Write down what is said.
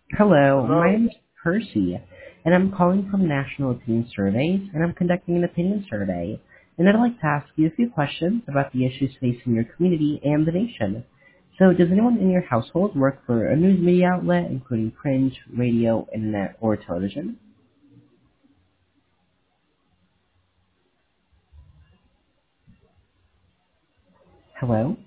Hello, my Hello. name is Percy, and I'm calling from National Opinion Surveys, and I'm conducting an opinion survey. And I'd like to ask you a few questions about the issues facing your community and the nation. So, does anyone in your household work for a news media outlet, including print, radio, internet, or television? Hello?